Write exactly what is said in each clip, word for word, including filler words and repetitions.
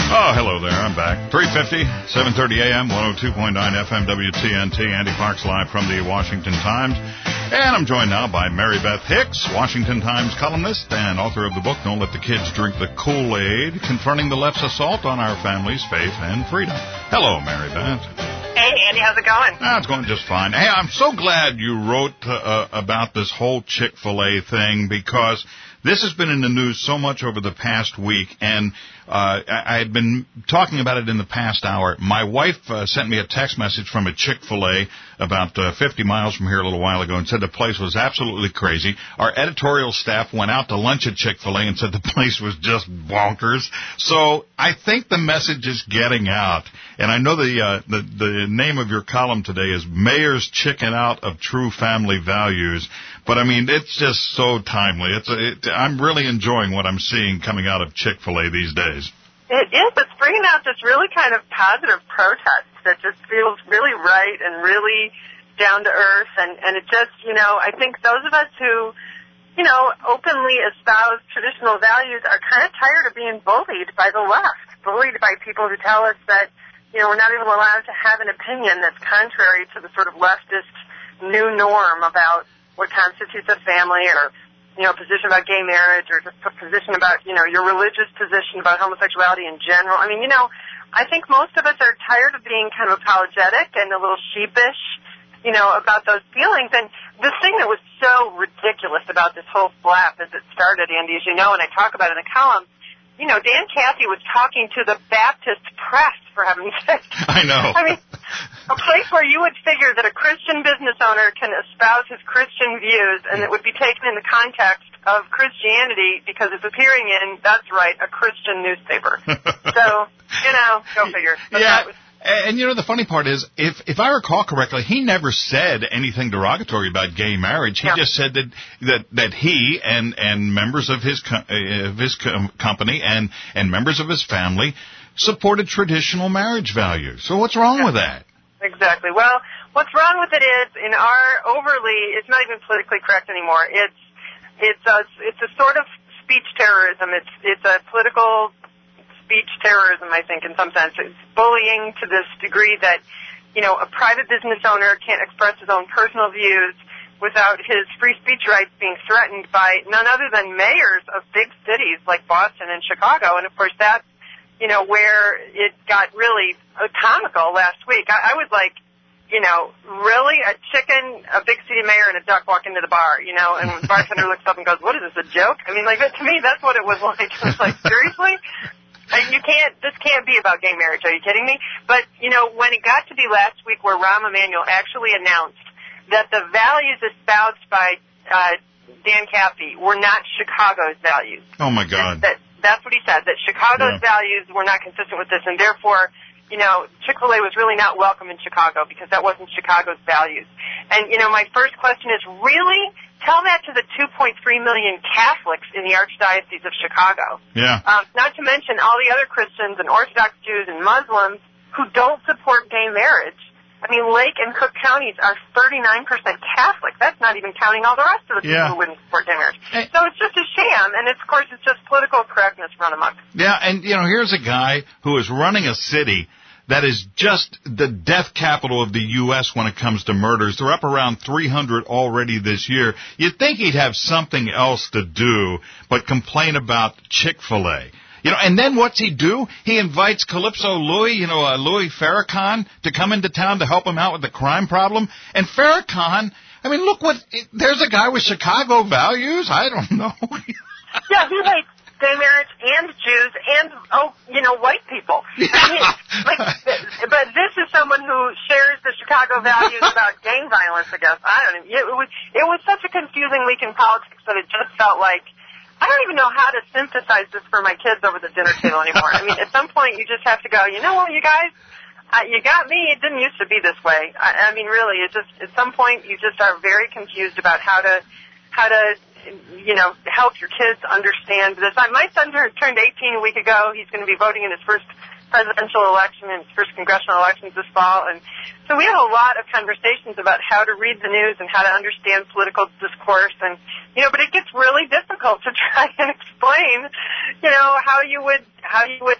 Oh, hello there. I'm back. three fifty, seven thirty a.m., one oh two point nine F M, W T N T. Andy Parks live from the Washington Times. And I'm joined now by Mary Beth Hicks, Washington Times columnist and author of the book, Don't Let the Kids Drink the Kool-Aid, confronting the left's assault on our family's faith and freedom. Hello, Mary Beth. Hey, Andy, how's it going? Ah, it's going just fine. Hey, I'm so glad you wrote uh, about this whole Chick-fil-A thing, because this has been in the news so much over the past week, and uh, I, I had been talking about it in the past hour. My wife uh, sent me a text message from a Chick-fil-A about uh, fifty miles from here a little while ago and said the place was absolutely crazy. Our editorial staff went out to lunch at Chick-fil-A and said the place was just bonkers. So I think the message is getting out. And I know the, uh, the, the name of your column today is Mayor's Chicken Out of True Family Values. But, I mean, it's just so timely. It's a, it, I'm really enjoying what I'm seeing coming out of Chick-fil-A these days. It is. It's bringing out this really kind of positive protest that just feels really right and really down to earth. And, and it just, you know, I think those of us who, you know, openly espouse traditional values are kind of tired of being bullied by the left, bullied by people who tell us that, you know, we're not even allowed to have an opinion that's contrary to the sort of leftist new norm about what constitutes a family, or, you know, a position about gay marriage, or just a position about, you know, your religious position about homosexuality in general. I mean, you know, I think most of us are tired of being kind of apologetic and a little sheepish, you know, about those feelings. And the thing that was so ridiculous about this whole flap as it started, Andy, as you know, and I talk about it in the column, you know, Dan Cathy was talking to the Baptist press, for heaven's sake. I know. I mean, a place where you would figure that a Christian business owner can espouse his Christian views and it would be taken in the context of Christianity because it's appearing in, that's right, a Christian newspaper. So, you know, go figure. But yeah. That was, And, you know, the funny part is, if if I recall correctly, he never said anything derogatory about gay marriage. He yeah. just said that that that he and and members of his co- of his com- company and and members of his family supported traditional marriage values. So what's wrong yeah. with that? Exactly. Well, what's wrong with it is, in our overly, it's not even politically correct anymore. It's it's a it's a sort of speech terrorism. It's it's a political speech terrorism, I think, in some sense. It's bullying to this degree that, you know, a private business owner can't express his own personal views without his free speech rights being threatened by none other than mayors of big cities like Boston and Chicago. And, of course, that's, you know, where it got really comical last week. I, I was like, you know, really? A chicken, a big city mayor, and a duck walk into the bar, you know, and the bartender looks up and goes, what is this, a joke? I mean, like, to me, that's what it was like. I was like, seriously? You can't, this can't be about gay marriage. Are you kidding me? But, you know, when it got to be last week where Rahm Emanuel actually announced that the values espoused by uh, Dan Cathy were not Chicago's values. Oh, my God. That, that, that's what he said, that Chicago's yeah. values were not consistent with this, and therefore, you know, Chick-fil-A was really not welcome in Chicago because that wasn't Chicago's values. And, you know, my first question is, really? Tell that to the two point three million Catholics in the Archdiocese of Chicago. Yeah. Um, not to mention all the other Christians and Orthodox Jews and Muslims who don't support gay marriage. I mean, Lake and Cook counties are thirty-nine percent Catholic. That's not even counting all the rest of the people yeah. who wouldn't support gay marriage. Hey. So it's just a sham, and it's, of course, it's just political correctness run amok. Yeah, and, you know, here's a guy who is running a city that is just the death capital of the U S when it comes to murders. They're up around three hundred already this year. You'd think he'd have something else to do but complain about Chick-fil-A. You know, and then what's he do? He invites Calypso Louis, you know, uh, Louis Farrakhan, to come into town to help him out with the crime problem. And Farrakhan, I mean, look what, there's a guy with Chicago values. I don't know. Yeah, he hates gay marriage and Jews and, oh, you know, white people. I mean, like, but this is someone who shares the Chicago values about gang violence, I guess. I don't know. It was, it was such a confusing week in politics that it just felt like, I don't even know how to synthesize this for my kids over the dinner table anymore. I mean, at some point you just have to go, you know what, you guys, uh, you got me. It didn't used to be this way. I, I mean, really, it just, at some point you just are very confused about how to, how to, you know, help your kids understand this. My son turned eighteen a week ago. He's going to be voting in his first presidential election and his first congressional elections this fall. And so we have a lot of conversations about how to read the news and how to understand political discourse. And, you know, but it gets really difficult to try and explain, you know, how you would, how you would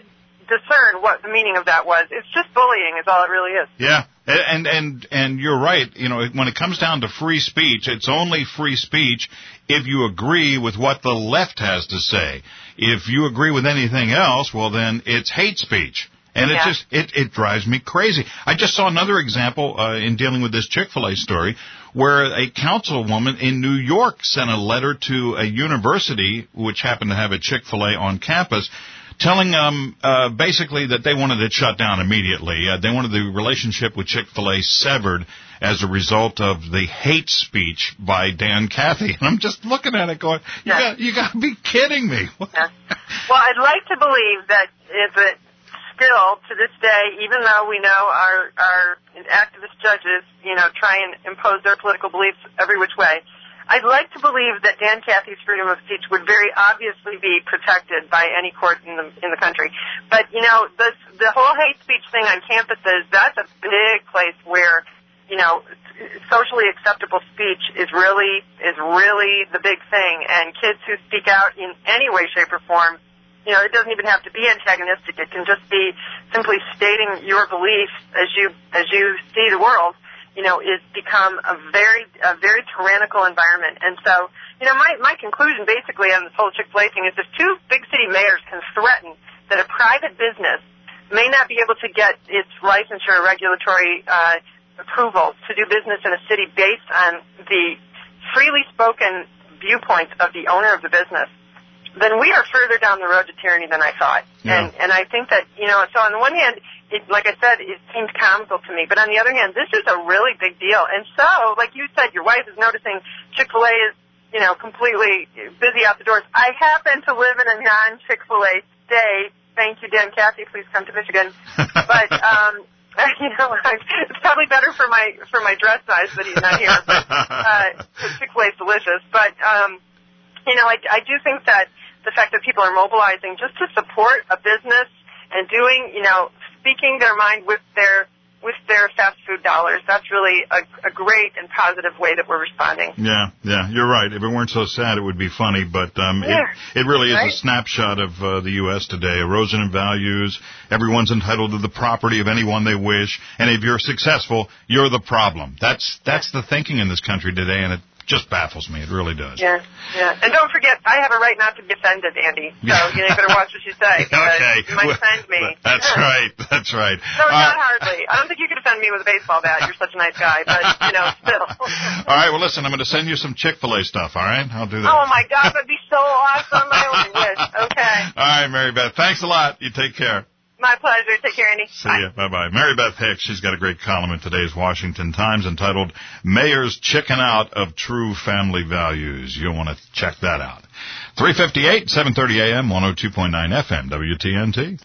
discern what the meaning of that was. It's just bullying is all it really is. Yeah. And, and, and you're right. You know, when it comes down to free speech, it's only free speech if you agree with what the left has to say. If you agree with anything else, well, then it's hate speech. And it yeah. just, it, it drives me crazy. I just saw another example, uh, in dealing with this Chick-fil-A story, where a councilwoman in New York sent a letter to a university, which happened to have a Chick-fil-A on campus, telling um uh basically that they wanted it shut down immediately. Uh, they wanted the relationship with Chick-fil-A severed as a result of the hate speech by Dan Cathy. And I'm just looking at it going, you yeah. got you got to be kidding me. Yeah. Well, I'd like to believe that if it still to this day, even though we know our our activist judges, you know, try and impose their political beliefs every which way, I'd like to believe that Dan Cathy's freedom of speech would very obviously be protected by any court in the in the country. But, you know, the the whole hate speech thing on campuses, that's a big place where, you know, socially acceptable speech is really is really the big thing. And kids who speak out in any way, shape, or form, you know, it doesn't even have to be antagonistic. It can just be simply stating your beliefs as you as you see the world. You know, is become a very, a very tyrannical environment. And so, you know, my, my conclusion basically on this whole Chick-fil-A thing is if two big city mayors can threaten that a private business may not be able to get its licensure or regulatory uh, approval to do business in a city based on the freely spoken viewpoints of the owner of the business, then we are further down the road to tyranny than I thought. Yeah. And, and I think that, you know, so on the one hand, it, like I said, it seemed comical to me. But on the other hand, this is a really big deal. And so, like you said, your wife is noticing Chick-fil-A is, you know, completely busy out the doors. I happen to live in a non-Chick-fil-A state. Thank you, Dan Cathy. Please come to Michigan. But, um, you know, it's probably better for my for my dress size that he's not here. But uh, Chick-fil-A is delicious. But, um, you know, I, I do think that the fact that people are mobilizing just to support a business and doing, you know, speaking their mind with their with their fast food dollars, that's really a, a great and positive way that we're responding. Yeah, yeah, you're right. If it weren't so sad, it would be funny. But um, yeah. it, it really is right? a snapshot of uh, the U S today. Erosion in values. Everyone's entitled to the property of anyone they wish. And if you're successful, you're the problem. That's that's the thinking in this country today, and it just baffles me. It really does. Yeah, yeah. And don't forget, I have a right not to be offended, Andy. So, you know, you better watch what you say. Okay. You might offend me. That's right. That's right. No, uh, not hardly. I don't think you could offend me with a baseball bat. You're such a nice guy. But, you know, still. All right. Well, listen, I'm going to send you some Chick-fil-A stuff, all right? I'll do that. Oh, my God. That'd be so awesome. I only wish. Okay. All right, Mary Beth. Thanks a lot. You take care. My pleasure. Take care, Andy. See ya. Bye-bye. Mary Beth Hicks, she's got a great column in today's Washington Times entitled, Mayors Chicken Out of True Family Values. You'll want to check that out. three fifty-eight, seven thirty a m, one oh two point nine F M, W T N T.